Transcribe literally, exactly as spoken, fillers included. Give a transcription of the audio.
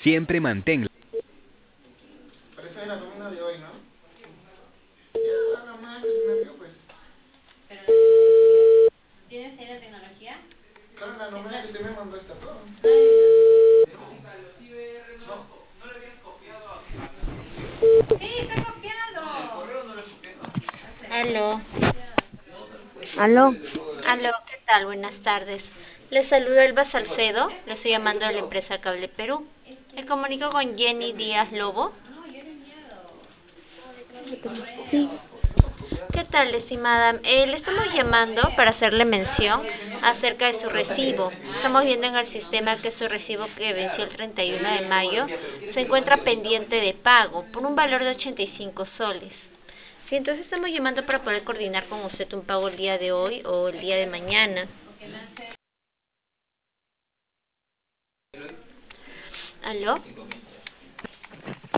Siempre mantén. Pero esa es la nómina de hoy, ¿no? Ya, la más que se me envió, pues. Pero la tecnología. ¿Tienes ahí la tecnología? Claro, la nómina que usted me mandó está todo. Sí, está copiado. El correo no lo he copiado. Aló. Aló, Aló, ¿qué tal? Buenas tardes. Les saludo Elba Salcedo, le estoy llamando de la empresa Cable Perú. Me comunico con Jenny Díaz Lobo. sí, ¿Qué tal, estimada? Eh, le estamos llamando para hacerle mención acerca de su recibo. Estamos viendo en el sistema que su recibo que venció el treinta y uno de mayo se encuentra pendiente de pago por un valor de ochenta y cinco soles. Sí, entonces estamos llamando para poder coordinar con usted un pago el día de hoy o el día de mañana. ¿Aló?